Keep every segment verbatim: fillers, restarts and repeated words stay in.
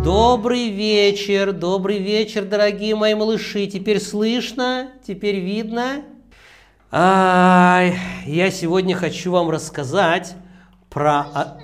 Добрый вечер, добрый вечер, дорогие мои малыши. Теперь слышно, теперь видно. А, я сегодня хочу вам рассказать про...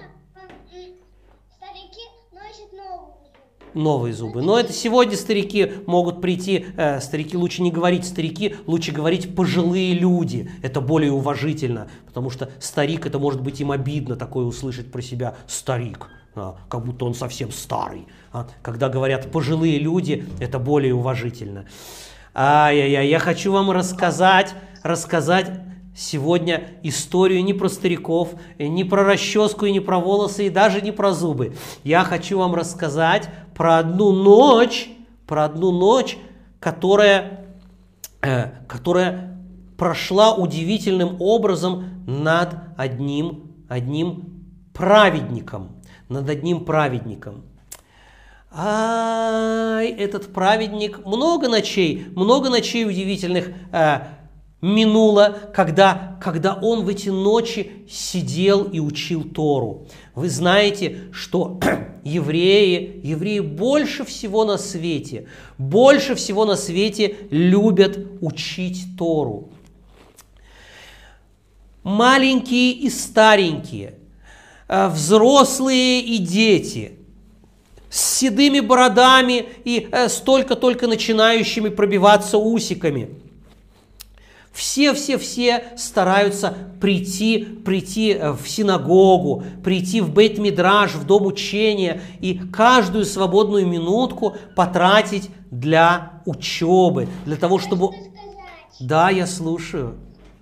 Старики носят новые зубы. Новые зубы. Но это сегодня старики могут прийти, э, старики лучше не говорить старики, лучше говорить пожилые люди. Это более уважительно, потому что старик, это может быть им обидно такое услышать про себя старик. А, как будто он совсем старый. А, когда говорят пожилые люди, это более уважительно. Ай-яй-яй, я хочу вам рассказать, рассказать сегодня историю не про стариков, не про расческу, и не про волосы, и даже не про зубы. Я хочу вам рассказать про одну ночь, про одну ночь, которая, э, которая прошла удивительным образом над одним, одним праведником. Над одним праведником. Ай, этот праведник, много ночей, много ночей удивительных э, минуло, когда, когда он в эти ночи сидел и учил Тору. Вы знаете, что евреи, евреи больше всего на свете, больше всего на свете любят учить Тору. Маленькие и старенькие, взрослые и дети, с седыми бородами и с только-только начинающими пробиваться усиками. Все-все-все стараются прийти, прийти в синагогу, прийти в бейт-мидраш, в дом учения и каждую свободную минутку потратить для учебы, для того, чтобы... Да, я слушаю.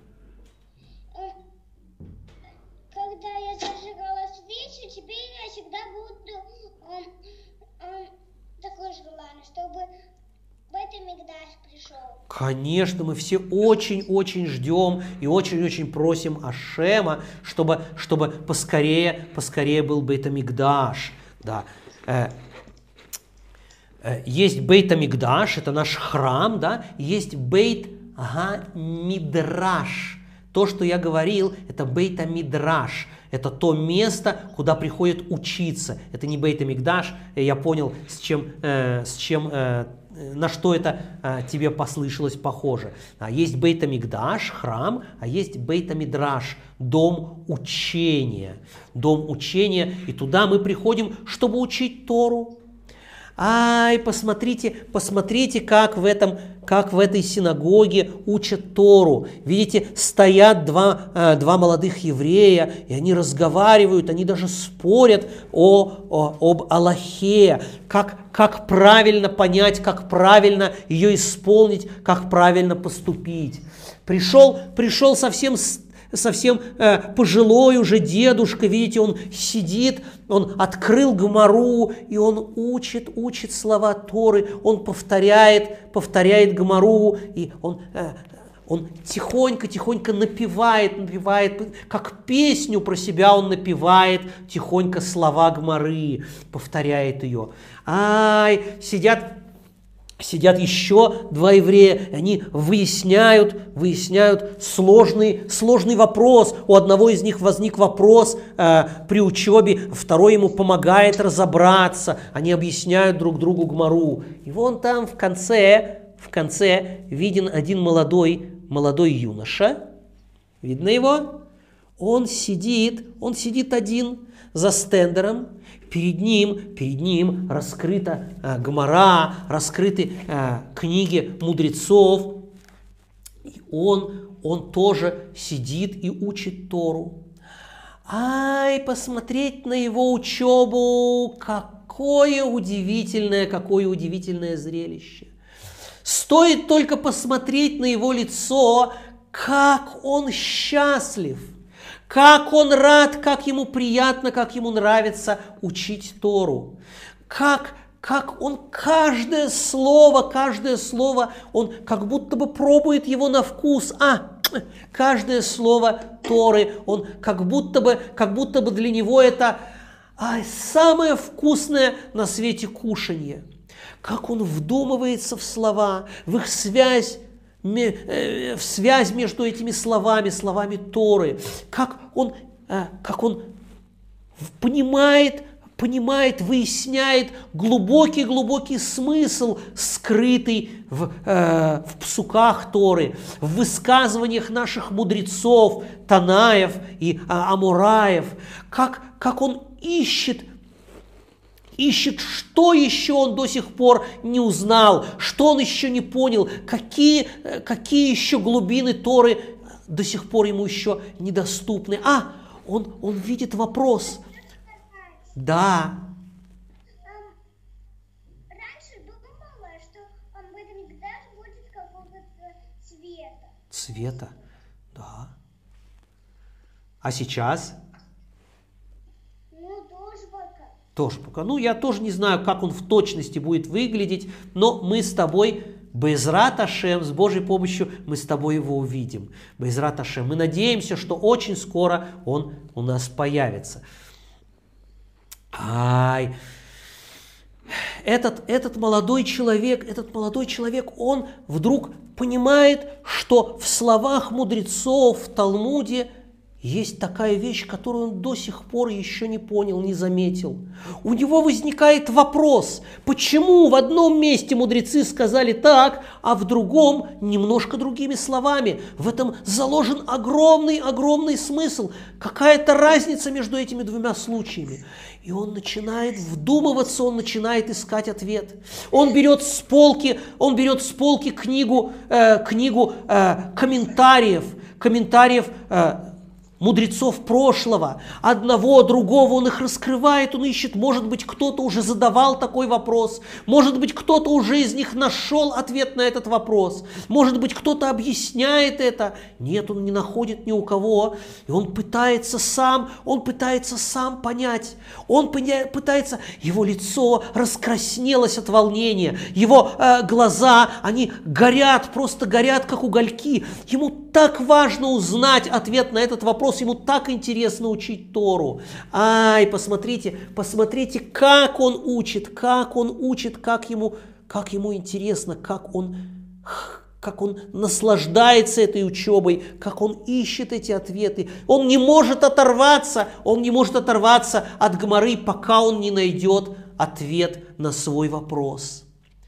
Конечно, мы все очень-очень ждем и очень-очень просим Ашема, чтобы, чтобы поскорее, поскорее был Бейт-Амикдаш. Да. Есть Бейт-Амикдаш, это наш храм, да? Есть Бейт-Мидраш. То, что я говорил, это Бейт-Мидраш. Это то место, куда приходят учиться. Это не Бейт-Амикдаш. Я понял, с чем, э, с чем э, на что это а, тебе послышалось похоже. А есть Бейт-Амикдаш, храм, а есть Бейт-Мидраш, дом учения. Дом учения, и туда мы приходим, чтобы учить Тору. Ай, посмотрите, посмотрите, как в, этом, как в этой синагоге учат Тору. Видите, стоят два, э, два молодых еврея, и они разговаривают, они даже спорят о, о, об Аллахе, как, как правильно понять, как правильно ее исполнить, как правильно поступить. Пришел, пришел совсем совсем э, пожилой уже дедушка, видите, он сидит, он открыл Гемару, и он учит, учит слова Торы, он повторяет, повторяет Гемару, и он, э, он тихонько-тихонько напевает, напевает, как песню про себя он напевает тихонько слова Гемары, повторяет ее. Ай, сидят... Сидят еще два еврея, и они выясняют, выясняют сложный, сложный вопрос. У одного из них возник вопрос э, при учебе, второй ему помогает разобраться. Они объясняют друг другу Гемару. И вон там в конце, в конце виден один молодой, молодой юноша. Видно его? Он сидит, он сидит один за стендером. Перед ним, перед ним раскрыта э, Гемара, раскрыты э, книги мудрецов. И он, он тоже сидит и учит Тору. Ай, посмотреть на его учебу, какое удивительное, какое удивительное зрелище. Стоит только посмотреть на его лицо, как он счастлив. Как он рад, как ему приятно, как ему нравится учить Тору. Как, как он каждое слово, каждое слово, он как будто бы пробует его на вкус. А, каждое слово Торы, он как будто бы, как будто бы для него это а, самое вкусное на свете кушанье. Как он вдумывается в слова, в их связь, в связь между этими словами, словами Торы, как он, как он понимает, понимает, выясняет глубокий-глубокий смысл, скрытый в, э, в псуках Торы, в высказываниях наших мудрецов, Танаев и а, Амураев, как, как он ищет, ищет, что еще он до сих пор не узнал, что он еще не понял, какие, какие еще глубины Торы до сих пор ему еще недоступны. А, он, он видит вопрос. Да. Раньше думала, что Бейт-Микдаш будет какого-то цвета. Цвета, да. А сейчас? Ну, тоже пока. Тоже пока. Ну, я тоже не знаю, как он в точности будет выглядеть, но мы с тобой, Бе'эзрат Ашем, с Божьей помощью, мы с тобой его увидим. Бе'эзрат Ашем. Мы надеемся, что очень скоро он у нас появится. Ай, этот, этот молодой человек, этот молодой человек, он вдруг понимает, что в словах мудрецов в Талмуде есть такая вещь, которую он до сих пор еще не понял, не заметил. У него возникает вопрос, почему в одном месте мудрецы сказали так, а в другом немножко другими словами. В этом заложен огромный-огромный смысл, какая-то разница между этими двумя случаями. И он начинает вдумываться, он начинает искать ответ. Он берет с полки, он берет с полки книгу, э, книгу э, комментариев, комментариев э, мудрецов прошлого, одного, другого, он их раскрывает, он ищет, может быть, кто-то уже задавал такой вопрос, может быть, кто-то уже из них нашел ответ на этот вопрос, может быть, кто-то объясняет это. Нет, он не находит ни у кого, и он пытается сам, он пытается сам понять, он пытается, его лицо раскраснелось от волнения, его э, глаза, они горят, просто горят, как угольки, ему так важно узнать ответ на этот вопрос, ему так интересно учить Тору. Ай, посмотрите, посмотрите, как он учит, как он учит, как ему, как ему интересно, как он, как он наслаждается этой учебой, как он ищет эти ответы. Он не может оторваться, он не может оторваться от Гемары, пока он не найдет ответ на свой вопрос.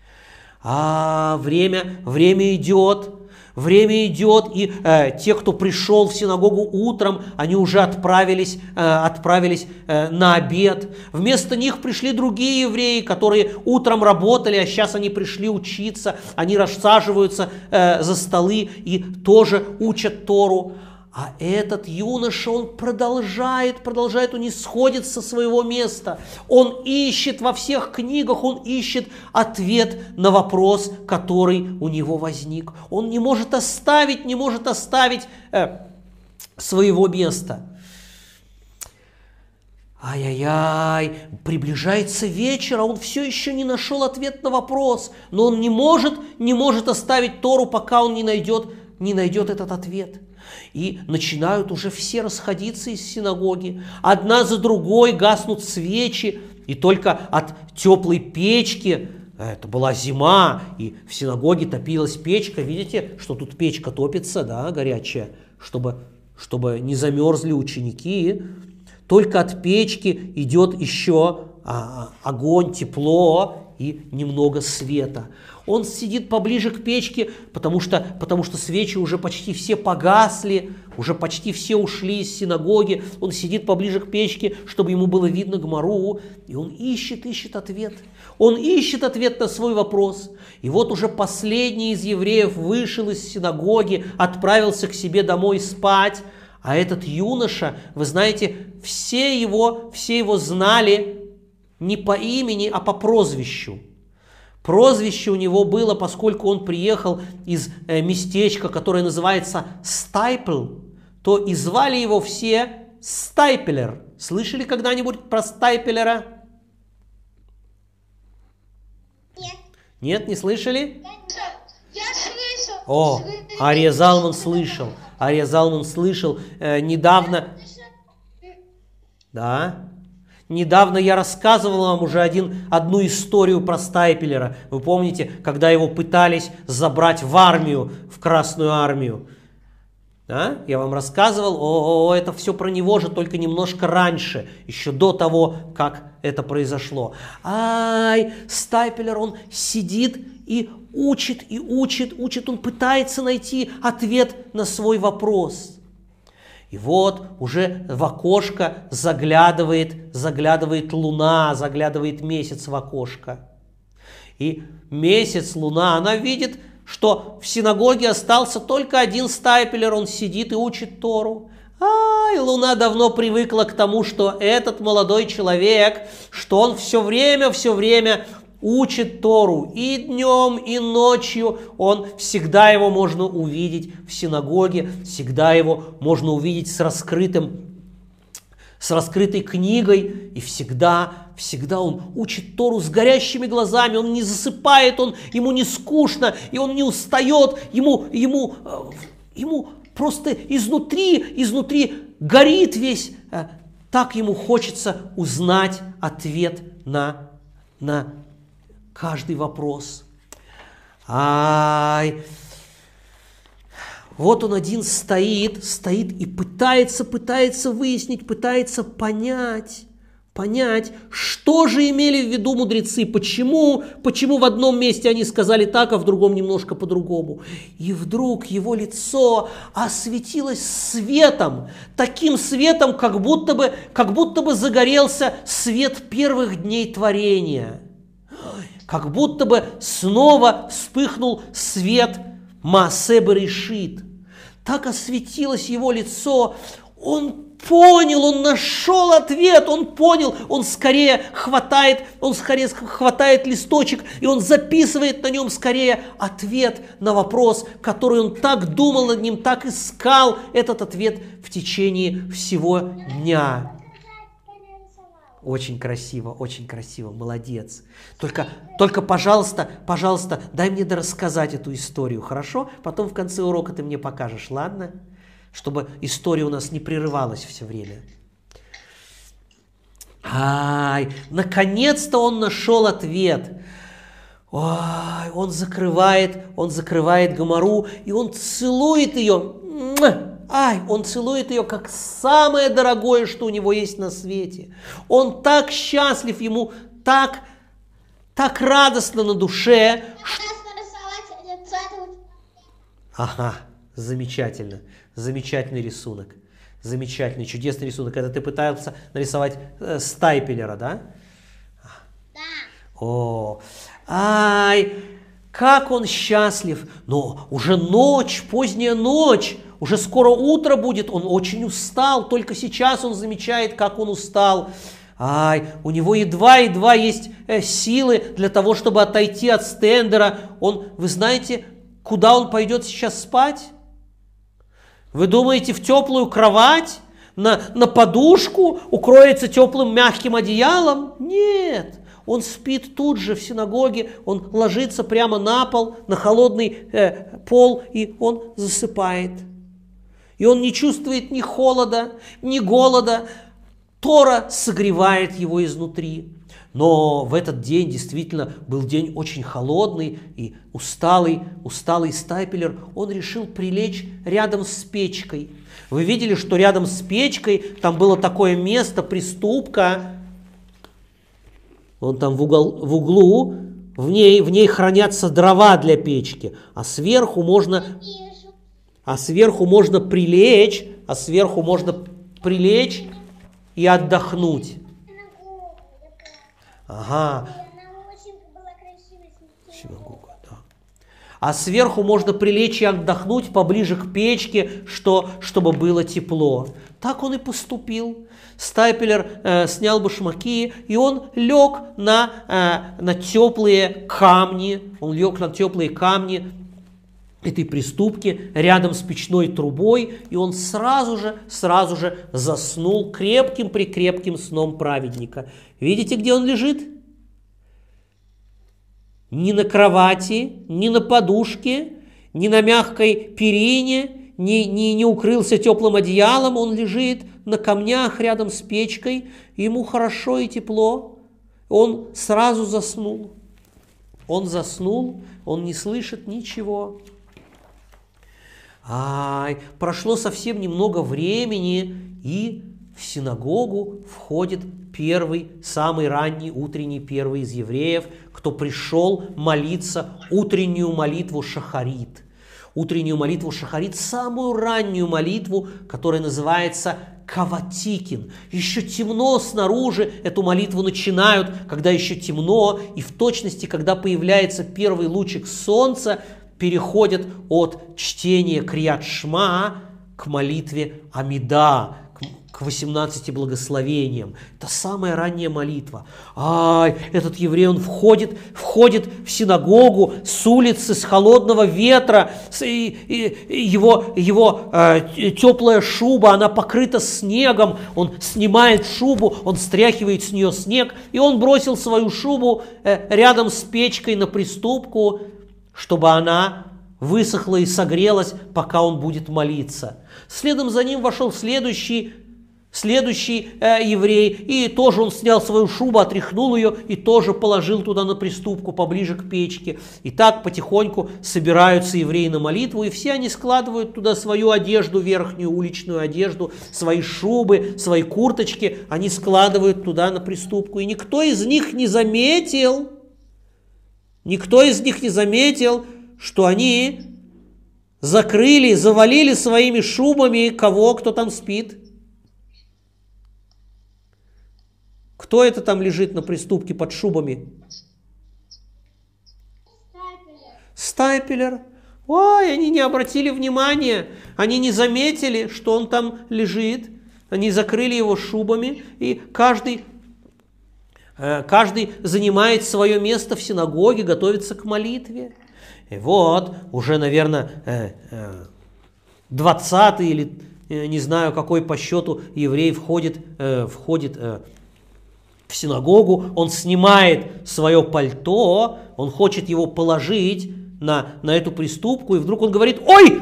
А время, время идет. Время идет, и э, те, кто пришел в синагогу утром, они уже отправились, э, отправились э, на обед. Вместо них пришли другие евреи, которые утром работали, а сейчас они пришли учиться. Они рассаживаются э, за столы и тоже учат Тору. А этот юноша, он продолжает, продолжает, он не сходит со своего места. Он ищет во всех книгах, он ищет ответ на вопрос, который у него возник. Он не может оставить, не может оставить э, своего места. Ай-яй-яй, приближается вечер, а он все еще не нашел ответ на вопрос. Но он не может, не может оставить Тору, пока он не найдет, не найдет этот ответ. И начинают уже все расходиться из синагоги. Одна за другой гаснут свечи. И только от теплой печки, это была зима, и в синагоге топилась печка. Видите, что тут печка топится, да, горячая, чтобы, чтобы не замерзли ученики. Только от печки идет еще а, огонь, тепло и немного света. Он сидит поближе к печке, потому что, потому что свечи уже почти все погасли, уже почти все ушли из синагоги. Он сидит поближе к печке, чтобы ему было видно Гемару, и он ищет, ищет ответ. Он ищет ответ на свой вопрос. И вот уже последний из евреев вышел из синагоги, отправился к себе домой спать. А этот юноша, вы знаете, все его, все его знали не по имени, а по прозвищу. Прозвище у него было, поскольку он приехал из э, местечка, которое называется Стайпл, то и звали его все Стайпелер. Слышали когда-нибудь про Стайпелера? Нет. Нет, не слышали? Я слышал. О, Ария Залман слышал. Ария Залман слышал э, недавно. Да. Недавно я рассказывал вам уже один, одну историю про Стайпелера. Вы помните, когда его пытались забрать в армию, в Красную армию. Да? Я вам рассказывал, о, о, это все про него же, только немножко раньше, еще до того, как это произошло. Ай, Стайпелер, он сидит и учит, и учит, учит, он пытается найти ответ на свой вопрос. И вот уже в окошко заглядывает, заглядывает луна, заглядывает месяц в окошко. И месяц, луна, она видит, что в синагоге остался только один Стайпелер, он сидит и учит Тору. Ай, луна давно привыкла к тому, что этот молодой человек, что он все время, все время учит Тору. И днем, и ночью он, всегда его можно увидеть в синагоге, всегда его можно увидеть с раскрытым, с раскрытой книгой, и всегда, всегда он учит Тору с горящими глазами, он не засыпает, он, ему не скучно, и он не устает, ему, ему, ему просто изнутри, изнутри горит весь, так ему хочется узнать ответ на, на каждый вопрос. Ай, вот он один стоит, стоит и пытается, пытается выяснить, пытается понять, понять, что же имели в виду мудрецы, почему, почему в одном месте они сказали так, а в другом немножко по-другому. И вдруг его лицо осветилось светом, таким светом, как будто бы, как будто бы загорелся свет первых дней творения. Как будто бы снова вспыхнул свет Маасе Берешит. Так осветилось его лицо. Он понял, он нашел ответ, он понял, он скорее хватает, он скорее хватает листочек, и он записывает на нем скорее ответ на вопрос, который он так думал над ним, так искал этот ответ в течение всего дня. Очень красиво, очень красиво, молодец. Только, только, пожалуйста, пожалуйста, дай мне дорассказать эту историю, хорошо? Потом в конце урока ты мне покажешь, ладно? Чтобы история у нас не прерывалась все время. Ай, наконец-то он нашел ответ. Ой, он закрывает, он закрывает Гемару, и он целует ее. Ай, он целует ее как самое дорогое, что у него есть на свете. Он так счастлив, ему так, так радостно на душе. Ага, замечательно, замечательный рисунок, замечательный, чудесный рисунок. Это ты пытался нарисовать э, Стайпелера, да? Да. О, ай, как он счастлив. Но уже ночь, поздняя ночь. Уже скоро утро будет, он очень устал, только сейчас он замечает, как он устал. Ай, у него едва-едва есть э, силы для того, чтобы отойти от стендера. Он, вы знаете, куда он пойдет сейчас спать? Вы думаете, в теплую кровать, на, на подушку, укроется теплым мягким одеялом? Нет, он спит тут же в синагоге, он ложится прямо на пол, на холодный э, пол, и он засыпает. И он не чувствует ни холода, ни голода. Тора согревает его изнутри. Но в этот день действительно был день очень холодный, и усталый, усталый Стайпелер, он решил прилечь рядом с печкой. Вы видели, что рядом с печкой там было такое место, приступка. Вон там в, угол, в углу, в ней, в ней хранятся дрова для печки, а сверху можно... А сверху можно прилечь, а сверху можно прилечь и отдохнуть. Ага. Синагога, да. А сверху можно прилечь и отдохнуть поближе к печке, что, чтобы было тепло. Так он и поступил. Стайпелер э, снял башмаки, и он лег на, э, на теплые камни. Он лег на теплые камни этой приступки рядом с печной трубой, и он сразу же, сразу же заснул крепким-прикрепким сном праведника. Видите, где он лежит? Ни на кровати, ни на подушке, ни на мягкой перине, ни, ни, не укрылся теплым одеялом, он лежит на камнях рядом с печкой, ему хорошо и тепло, он сразу заснул. Он заснул, он не слышит ничего. Ай, прошло совсем немного времени, и в синагогу входит первый, самый ранний утренний первый из евреев, кто пришел молиться утреннюю молитву шахарит. Утреннюю молитву шахарит, самую раннюю молитву, которая называется каватикин. Еще темно снаружи, эту молитву начинают, когда еще темно, и в точности, когда появляется первый лучик солнца, переходят от чтения Крият Шма к молитве Амида, к восемнадцати благословениям. Это самая ранняя молитва. Ай, этот еврей, он входит, входит в синагогу с улицы, с холодного ветра, с, и, и, его, его э, теплая шуба, она покрыта снегом, он снимает шубу, он стряхивает с нее снег, и он бросил свою шубу э, рядом с печкой на приступку, чтобы она высохла и согрелась, пока он будет молиться. Следом за ним вошел следующий Следующий э, еврей, и тоже он снял свою шубу, отряхнул ее и тоже положил туда на приступку, поближе к печке. И так потихоньку собираются евреи на молитву, и все они складывают туда свою одежду, верхнюю уличную одежду, свои шубы, свои курточки, они складывают туда на приступку. И никто из них не заметил, никто из них не заметил, что они закрыли, завалили своими шубами кого, кто там спит. Кто это там лежит на приступке под шубами? Стайпелер. Ой, они не обратили внимания, они не заметили, что он там лежит. Они закрыли его шубами, и каждый, каждый занимает свое место в синагоге, готовится к молитве. И вот, уже, наверное, двадцатый или не знаю, какой по счету еврей входит, входит в синагогу, он снимает свое пальто, он хочет его положить на, на эту приступку, и вдруг он говорит: «Ой!»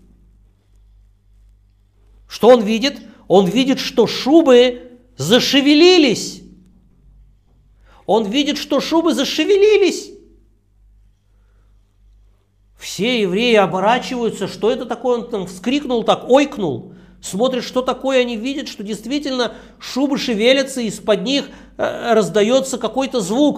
Что он видит? Он видит, что шубы зашевелились. Он видит, что шубы зашевелились. Все евреи оборачиваются, что это такое, он там вскрикнул, так ойкнул. Смотрят, что такое, они видят, что действительно шубы шевелятся, и из-под них э, раздается какой-то звук.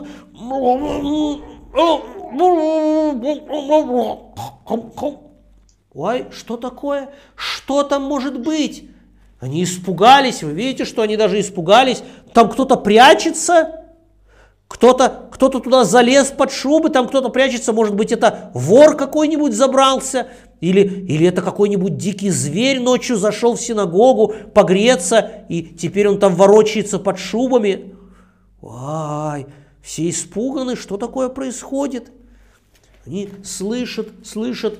Ой, что такое? Что там может быть? Они испугались, вы видите, что они даже испугались. Там кто-то прячется, кто-то, кто-то туда залез под шубы, там кто-то прячется, может быть, это вор какой-нибудь забрался. Или, или это какой-нибудь дикий зверь ночью зашел в синагогу погреться, и теперь он там ворочается под шубами. Ай, все испуганы, что такое происходит? Они слышат, слышат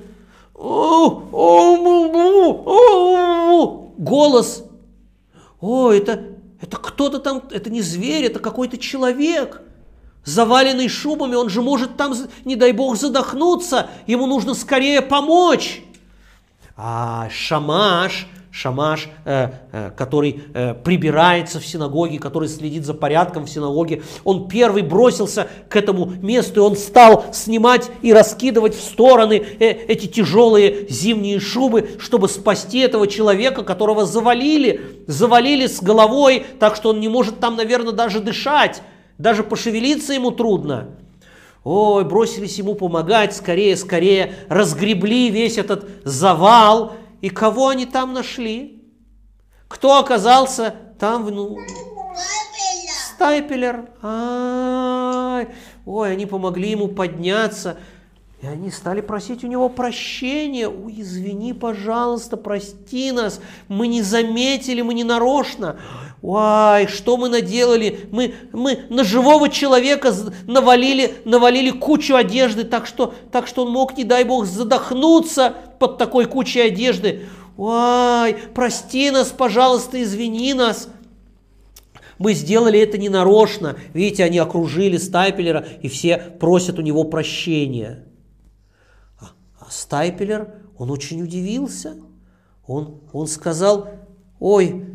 голос. О, это, это кто-то там, это не зверь, это какой-то человек. Заваленный шубами, он же может там, не дай бог, задохнуться, ему нужно скорее помочь. А Шамаш, Шамаш, э, э, который э, прибирается в синагоге, который следит за порядком в синагоге, он первый бросился к этому месту, и он стал снимать и раскидывать в стороны э, эти тяжелые зимние шубы, чтобы спасти этого человека, которого завалили, завалили с головой, так что он не может там, наверное, даже дышать. Даже пошевелиться ему трудно. Ой, бросились ему помогать, скорее, скорее, разгребли весь этот завал. И кого они там нашли? Кто оказался там? Ну, Стайпелер. Ай, ой, они помогли ему подняться. И они стали просить у него прощения. Ой, извини, пожалуйста, прости нас. Мы не заметили, мы не нарочно. Ой, что мы наделали? Мы, мы на живого человека навалили, навалили кучу одежды, так что, так что он мог, не дай бог, задохнуться под такой кучей одежды. Ой, прости нас, пожалуйста, извини нас. Мы сделали это ненарочно. Видите, они окружили Стайпелера, и все просят у него прощения. А Стайпелер, он очень удивился. Он, он сказал: ой,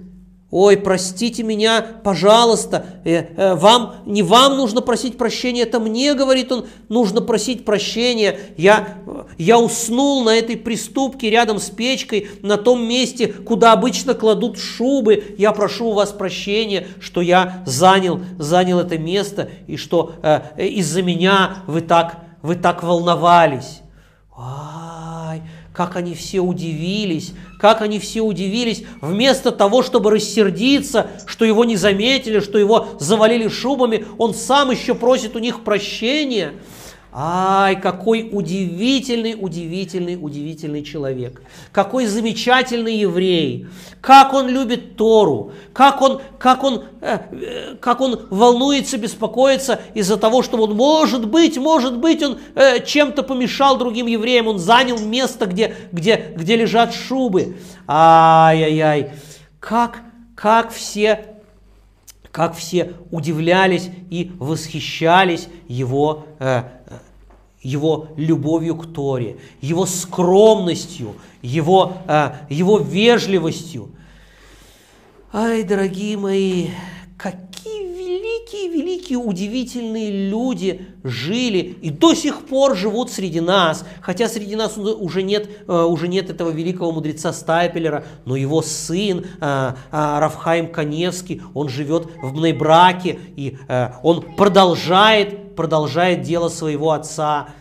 Ой, простите меня, пожалуйста, э, э, вам, не вам нужно просить прощения, это мне, говорит он, нужно просить прощения. Я, я уснул на этой приступке рядом с печкой, на том месте, куда обычно кладут шубы. Я прошу у вас прощения, что я занял, занял это место, и что э, из-за меня вы так, вы так волновались. Ай, как они все удивились, как они все удивились, вместо того, чтобы рассердиться, что его не заметили, что его завалили шубами, он сам еще просит у них прощения. Ай, какой удивительный, удивительный, удивительный человек. Какой замечательный еврей. Как он любит Тору. Как он, как он, э, как он волнуется, беспокоится из-за того, что он, может быть, может быть, он э, чем-то помешал другим евреям. Он занял место, где, где, где лежат шубы. Ай-яй-яй. Как, как все... Как все удивлялись и восхищались его, э, его любовью к Торе, его скромностью, его, э, его вежливостью. Ай, дорогие мои, какие великие, великие, удивительные люди жили и до сих пор живут среди нас. Хотя среди нас уже нет, уже нет этого великого мудреца Стайпелера, но его сын Рав Хаим Каневский, он живет в Бней-Браке, и он продолжает, продолжает дело своего отца.